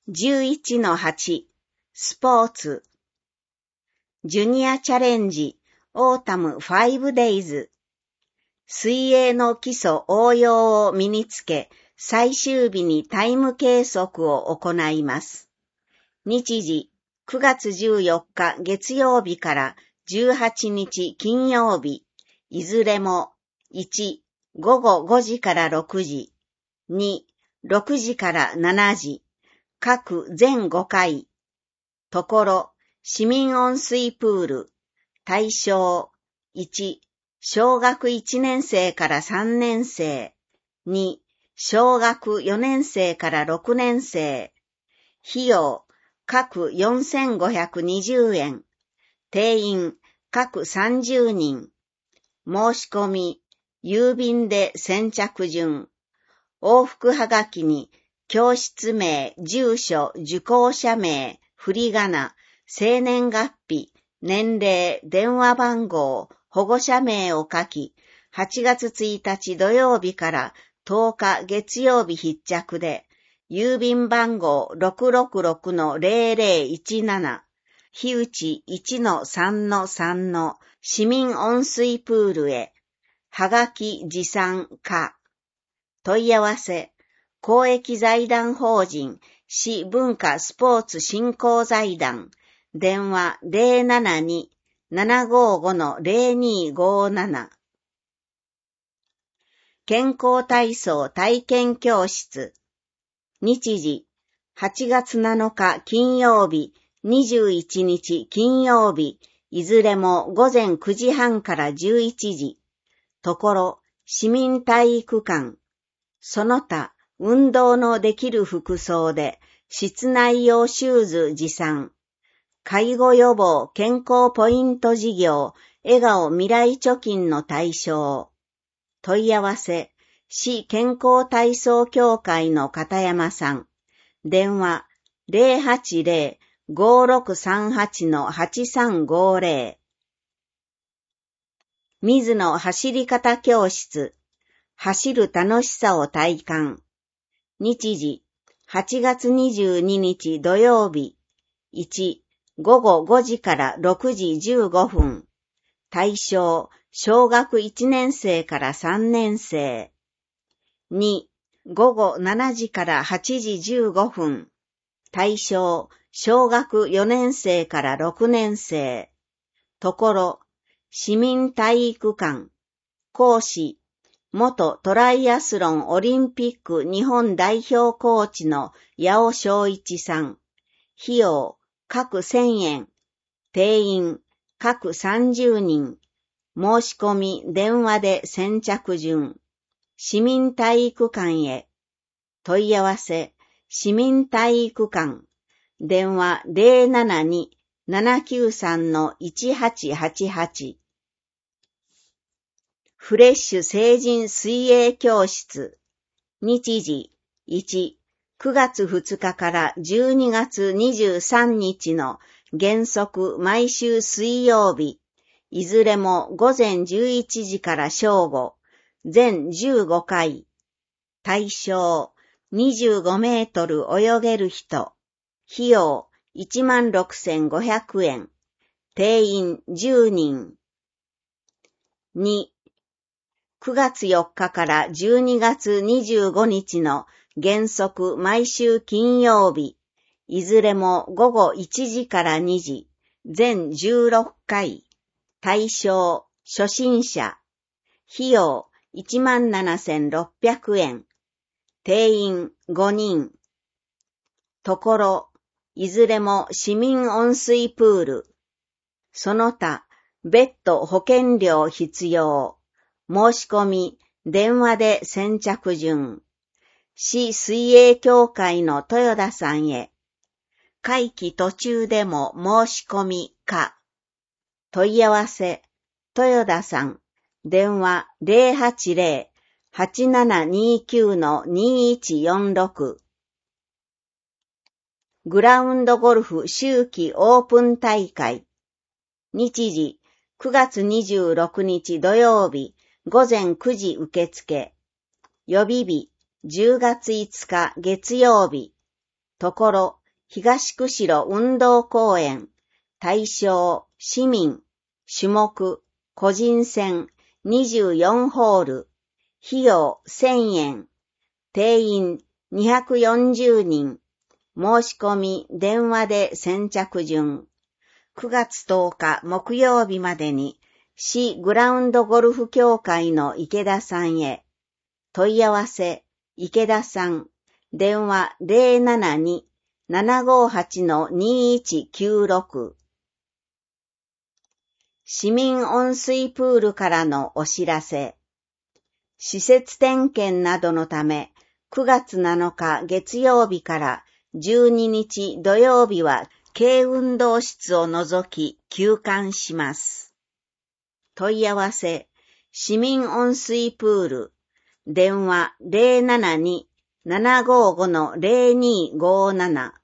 11-8 スポーツジュニアチャレンジオータム5 days 水泳の基礎応用を身につけ最終日にタイム計測を行います。日時9月14日月曜日から18日金曜日いずれも1午後5時から6時2 6時から7時各全5回。ところ、市民温水プール。対象。1、小学1年生から3年生。2、小学4年生から6年生。費用、各4520円。定員、各30人。申し込み、郵便で先着順。往復はがきに、教室名、住所、受講者名、振り仮名、生年月日、年齢、電話番号、保護者名を書き、8月1日土曜日から10日月曜日必着で、郵便番号 666-0017、日内 1-3-3 の市民温水プールへ、はがき持参か。問い合わせ、公益財団法人市文化スポーツ振興財団電話 072-755-0257 健康体操体験教室日時8月7日金曜日21日金曜日いずれも午前9時半から11時ところ市民体育館その他運動のできる服装で、室内用シューズ持参。介護予防健康ポイント事業、笑顔未来貯金の対象。問い合わせ、市健康体操協会の片山さん。電話、080-5638-8350。水野走り方教室。走る楽しさを体感。日時、8月22日土曜日、1、午後5時から6時15分。対象、小学1年生から3年生。2、午後7時から8時15分。対象、小学4年生から6年生。ところ、市民体育館。講師、元トライアスロンオリンピック日本代表コーチの八尾正一さん。費用、各1000円。定員、各30人。申し込み、電話で先着順。市民体育館へ。問い合わせ、市民体育館。電話072-793-1888。フレッシュ成人水泳教室。日時1、9月2日から12月23日の原則毎週水曜日、いずれも午前11時から正午、全15回。対象、25メートル泳げる人。費用、16,500円。定員10人。2、9月4日から12月25日の原則毎週金曜日、いずれも午後1時から2時、全16回。対象、初心者。費用、17,600円。定員5人。ところ、いずれも市民温水プール。その他、別途保険料必要。申し込み、電話で先着順。市水泳協会の豊田さんへ。会期途中でも申し込みか。問い合わせ、豊田さん。電話080-8729-2146。グラウンドゴルフ秋季オープン大会。日時、9月26日土曜日。午前9時受付。予備日、10月5日月曜日。 ところ、東釧路運動公園、対象、市民、種目、個人戦、24ホール、費用1000円、定員240人、申し込み電話で先着順。9月10日木曜日までに、市グラウンドゴルフ協会の池田さんへ。問い合わせ、池田さん、電話072-758-2196。市民温水プールからのお知らせ。施設点検などのため、9月7日月曜日から12日土曜日は軽運動室を除き休館します。問い合わせ、市民温水プール、電話072-755-0257。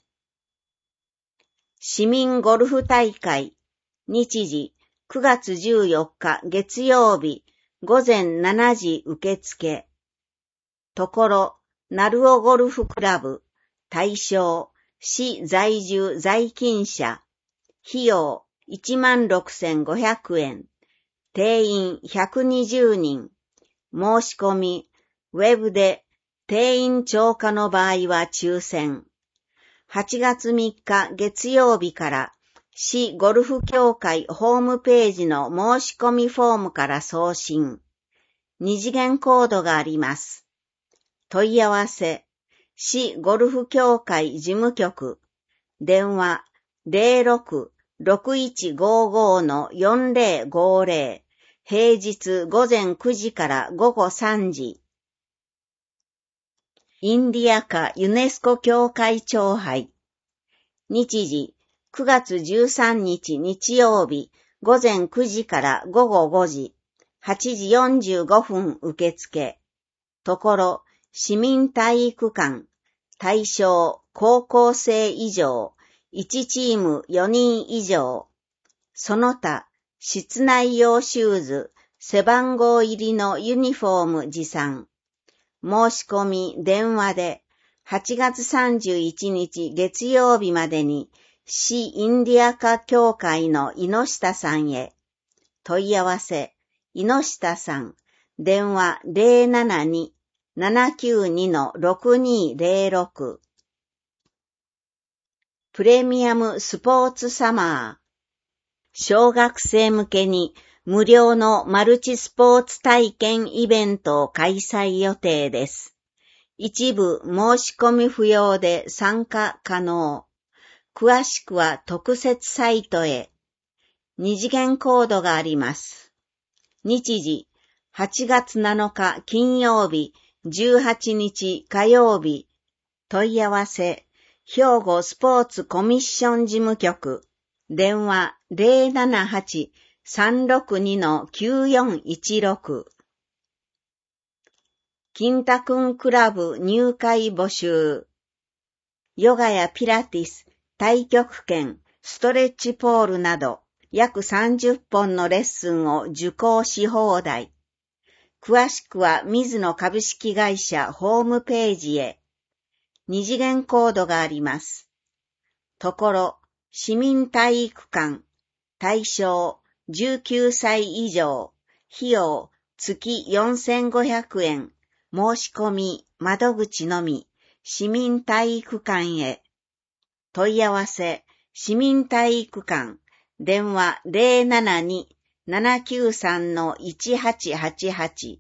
市民ゴルフ大会、日時9月14日月曜日午前7時受付。ところ、鳴尾ゴルフクラブ、対象、市在住在勤者、費用16,500円、定員120人、申し込み、ウェブで定員超過の場合は抽選。8月3日月曜日から市ゴルフ協会ホームページの申し込みフォームから送信。2次元コードがあります。問い合わせ、市ゴルフ協会事務局、電話06-6155-4050、平日午前9時から午後3時。インディアカユネスコ協会長杯。日時9月13日日曜日午前9時から午後5時、8時45分受付。ところ、市民体育館、対象高校生以上、1チーム4人以上。その他、室内用シューズ、背番号入りのユニフォーム持参。申し込み電話で8月31日月曜日までに市インディアカ協会の井下さんへ。問い合わせ、井下さん、電話072-792-6206。プレミアムスポーツサマー。小学生向けに無料のマルチスポーツ体験イベントを開催予定です。一部申し込み不要で参加可能。詳しくは特設サイトへ。2次元コードがあります。日時、8月7日金曜日、18日火曜日。問い合わせ、兵庫スポーツコミッション事務局。電話078-362-9416。金太くんクラブ入会募集。ヨガやピラティス、太極拳、ストレッチポールなど約30本のレッスンを受講し放題。詳しくは水野株式会社ホームページへ。2次元コードがあります。ところ、市民体育館、対象19歳以上、費用月4500円、申し込み窓口のみ、市民体育館へ。問い合わせ、市民体育館、電話072-793-1888。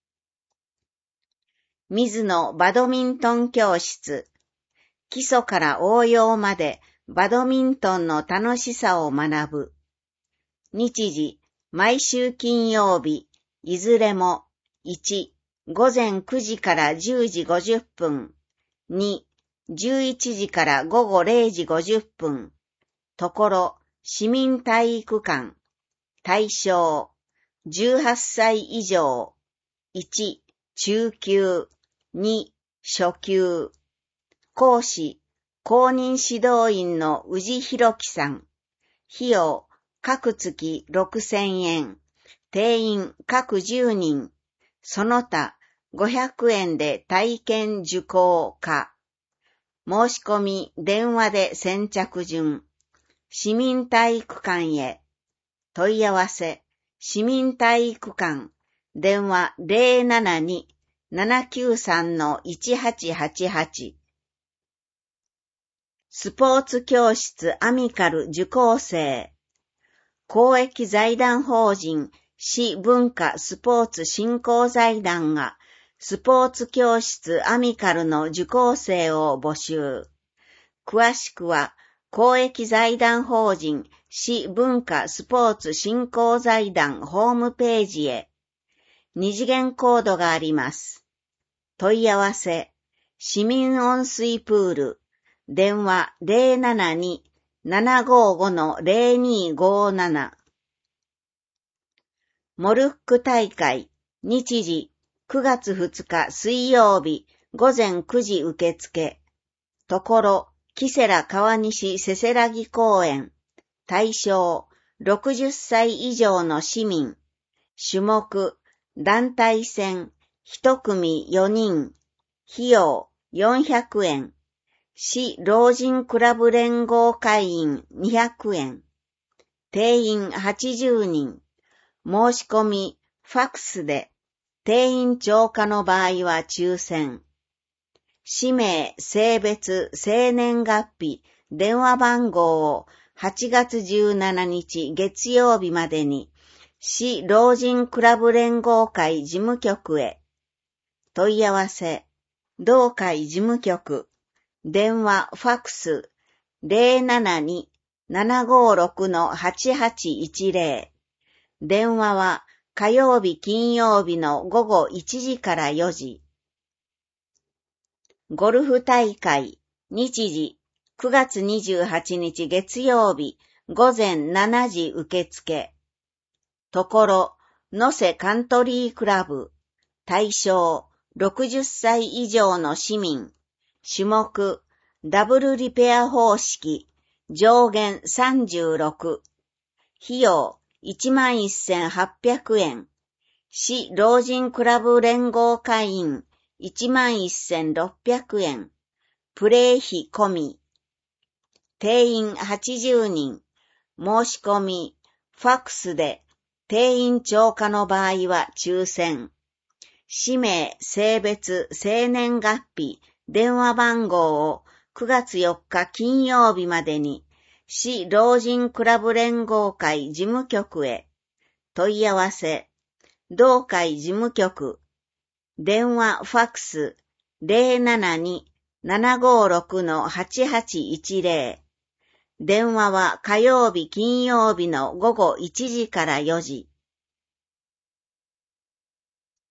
水野バドミントン教室。基礎から応用までバドミントンの楽しさを学ぶ。日時、毎週金曜日、いずれも1、午前9時から10時50分、2、11時から午後0時50分。ところ、市民体育館。対象、18歳以上。1、中級。2、初級。講師、公認指導員の宇治弘樹さん。費用、各月6000円。定員各10人。その他、500円で体験受講可。 申し込み、電話で先着順。市民体育館へ。問い合わせ、市民体育館。電話072-793-1888。スポーツ教室アミカル受講生。公益財団法人市文化スポーツ振興財団がスポーツ教室アミカルの受講生を募集。詳しくは公益財団法人市文化スポーツ振興財団ホームページへ。二次元コードがあります。問い合わせ、市民温水プール、電話072-755-0257。モルック大会、日時、9月2日水曜日、午前9時受付。ところ、キセラ川西せせらぎ公園。対象、60歳以上の市民。種目、団体戦、1組4人。費用、400円。市老人クラブ連合会員200円。定員80人。申し込み、ファックスで、定員超過の場合は抽選。氏名、性別、生年月日、電話番号を8月17日月曜日までに、市老人クラブ連合会事務局へ。問い合わせ、同会事務局、電話、ファックス、072-756-8810。電話は火曜日金曜日の午後1時から4時。ゴルフ大会、日時、9月28日月曜日、午前7時受付。ところ、能勢カントリークラブ。対象、60歳以上の市民。種目、ダブルリペア方式。上限36。費用、11,800円。市老人クラブ連合会員、11,600円。プレー費込み。定員80人。申し込み、ファックスで、定員超過の場合は抽選。氏名、性別、生年月日、電話番号を9月4日金曜日までに、市老人クラブ連合会事務局へ。問い合わせ、同会事務局、電話ファックス 072-756-8810。電話は火曜日金曜日の午後1時から4時。